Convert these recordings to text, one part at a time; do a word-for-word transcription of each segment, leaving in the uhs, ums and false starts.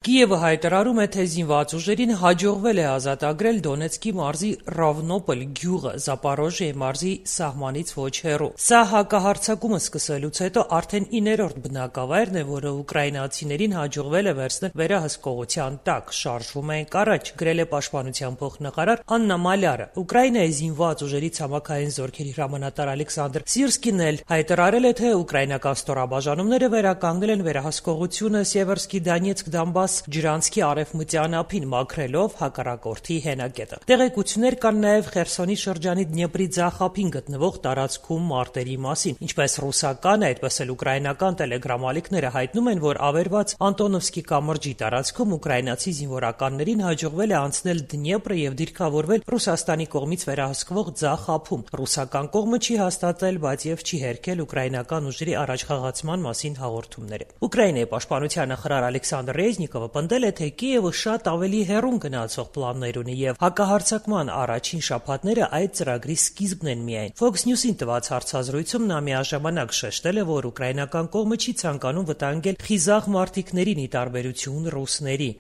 Կիևը հայտարարում է, թե զինված ուժերին հաջողվել է ազատագրել Դոնեցկի մարզի Ռավնոպոլ գյուղը Զապորոժիե մարզի սահմանից ոչ հեռու։ Սա հակահարձակումը սկսելուց հետո արդեն իներորդ բնակավայրն է, որը ուկրաինացիներին հաջողվել է վերցնել վերահսկողության տակ։ Շարժվում ենք առաջ, գրել է Պաշտպանության փոխնախարար Աննա Մալյարը։ Ուկրաինայի զինված ուժերի ցամաքային զորքերի հրամանատար Ալեքսանդր Սիրսկին էլ հայտարարել է, թե ուկրաինական ստորաբաժանումները վերականգնել են վերահսկողությունը Սևերսկի Դոնեցկ Դոնբաս ջրանցքի արևմտյան ափին, մաքրելով հակառակորդի հենակետը։ Տեղեկություններ կան նաև Խերսոնի շրջանի Դնեպրի ձախ ափին գտնվող տարածքում մարտերի մասին։ Ինչպես ռուսական, այդպես էլ ուկրաինական տելեգրամալիքները հայտնում են, որ ավերված Անտոնովսկի կամրջի տարածքում ուկրաինացի զինվորականներին հաջողվել է անցնել Դնեպրը եւ դիրքավորվել Ռուսաստանի կողմից վերահսկվող ձախ ափում։ Ռուսական կողմը չի հաստատել, բայց եւ չի հերքել ուկրաինական ուժերի առաջխաղացման մասին հաղորդումները։ Ուկրաինայի պաշտպանության նախարար Ալեքսանդր Ռեզնիկովը պնդել է, թե Կիևը շատ ավելի հեռուն գնացող պլաններ ունի եւ հակահարձակման առաջին շաբաթները այդ ծրագրի սկիզբն են միայն։ Fox News-ին տված հարցազրույցում նա միաժամանակ շեշտել է, որ ուկրաինական կողմը չի ցանկանում վտանգել խիզախ մարտիկներին՝ ի տարբերություն ռուսների։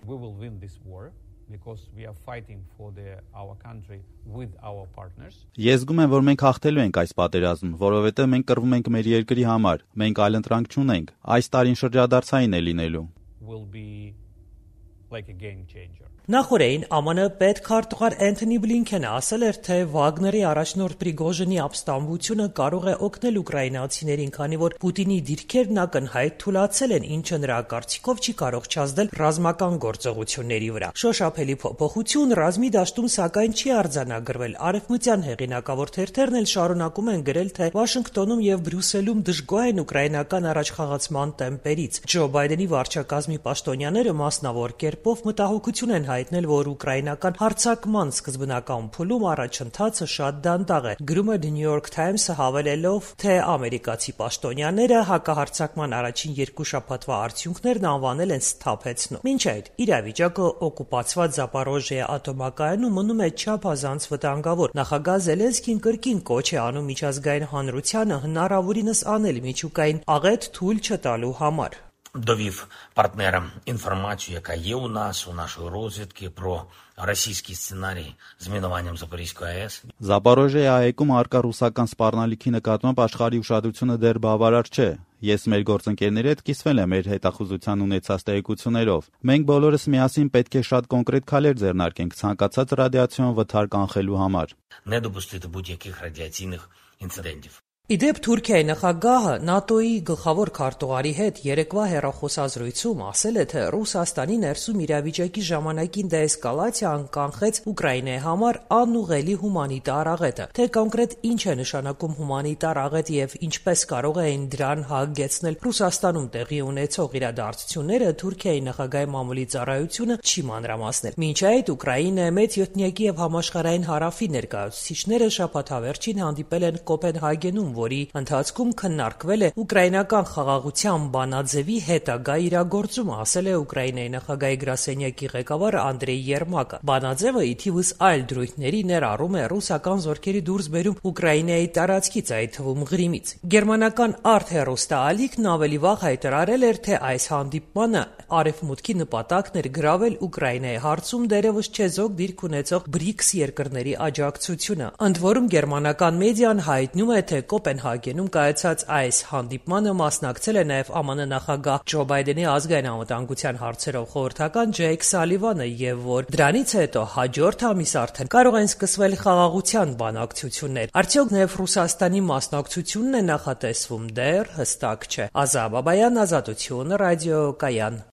Ես զգում եմ, որ մենք հաղթելու ենք այս պատերազմը, որովհետև մենք կռվում ենք մեր երկրի համար, մենք այլընտրանք չունենք, այս տարին շրջադարձային է լինելու։ Նախորդին Է Մ Ն պետքարտուղար Էնթոնի Բլինքենը ասել էր, թե Վագների առաջնորդ Պրիգոժինի ապստամբությունը կարող է օգնել ուկրաինացիներին, քանի որ Պուտինի դիրքերն ակնհայտ թուլացել են, ինչը նրա կարծիքով չի կարող չազդել ռազմական գործողությունների վրա։ Շոշափելի փոփոխություն ռազմի դաշտում սակայն չի արձանագրվել։ Արևմտյան հեղինակավոր թերթերն էլ շարունակում են գրել, թե Վաշինգտոնում եւ Բրյուսելում դժգոհ են ուկրաինական առաջխաղացման տեմպերից։ Ջո Բայդենի վարչակազմի պաշտոնյաները մասնավոր կերպով մտահոգություն են հայտնել, որ ուկրաինական հարձակման սկզբնական փուլում առաջընթացը շատ դանդաղ է։ Գրում է The New York Times-ը հավելելով, թե ամերիկացի պաշտոնյաները հակահարձակման առաջին երկու շաբաթվա արդյունքներն անվանել են սթափեցնում։ Մինչ այդ իրավիճակը օկուպացված Զապորոժիե ատոմակայանում մնում է չափազանց վտանգավոր։ Նախագահ Զելենսկին կրկին կոչ է անում միջազգային հանրությանը հնարավորինս անել միջուկային աղետ թույլ չտալու համար։ Довів партнерам інформацію, яка є у нас, у нашої розвідки, про російський сценарій з мінуванням Запорізької АԵՍ։ Զապորոժիե այգում արկա ռուսական սպառնալիքի նկատմամբ աշխարհի ուշադրությունը դեռ բավարար չէ։ Ես մեր գործընկերների հետ կիսվել եմ մեր հետախուզության ունեցած տեղեկություններով։ Մենք բոլորս միասին պետք է շատ կոնկրետ քայլեր ձեռնարկենք ցանկացած ռադիացիոն վթար կանխելու համար։ Не допустити будь-яких радіаційних інцидентів։ Իդեպ Թուրքիայի նախագահը ՆԱՏՕ-ի գլխավոր քարտուղարի հետ երեկվա հեռախոսազրույցում ասել է, թե Ռուսաստանի ներսում իրավիճակի ժամանակին դեէսկալացիան կանխեց Ուկրաինայի համար անուղղելի հումանիտար աղետը։ Թե կոնկրետ ինչ է նշանակում հումանիտար աղետ եւ ինչպես կարող էին դրան հագեցնել Ռուսաստանում տեղի ունեցող իրադարձությունները, Թուրքիայի նախագահի մամուլի ծառայությունը չի մանրամասնել։ Մինչ այդ Ուկրաինայի մեծ յոթնյակի եւ համաշխարհային հարավի ներկայացուցիչները շաբաթավերջին հանդիպել են Կոպենհագենում, որի ընթացքում քննարկվել է ուկրաինական խաղաղության բանաձևի հետագա իրագործումը, ասել է Ուկրաինայի նախագահի գրասենյակի ղեկավար Անդրեյ Երմակը։ Բանաձևը ի թիվս այլ դրույթների ներառում է ռուսական զորքերի դուրսբերում Ուկրաինայի տարածքից, այդ թվում Ղրիմից։ Գերմանական Արտ հեռուստաալիքն ավելի վաղ հայտարարել էր, թե այս հանդիպմանը Արևմուտքի նպատակն էր գրավել Ուկրաինայի հարցում դերևս չեզոք դիրք ունեցող բրիկս երկրների աջակցությունը։ Ընդ որում գերմանական մեդիան հայտնում է, թե Կոպենհագենում կայացած այս հանդիպմանը մասնակցել է նաև Է Մ Ն նախագահ Ջո Բայդենի ազգային անվտանգության հարցերով խորհրդական Ջեյք Սալիվանը, եւ որ դրանից հետո հաջորդ ամիս արդեն կարող են սկսվել խաղաղության բանակցություններ։ Արդյոք նաև Ռուսաստանի մասնակցությունն է նախատեսվում, դեռ հստակ չէ։ Ազա Բաբայան, Ազատություն, ռադիոկայան։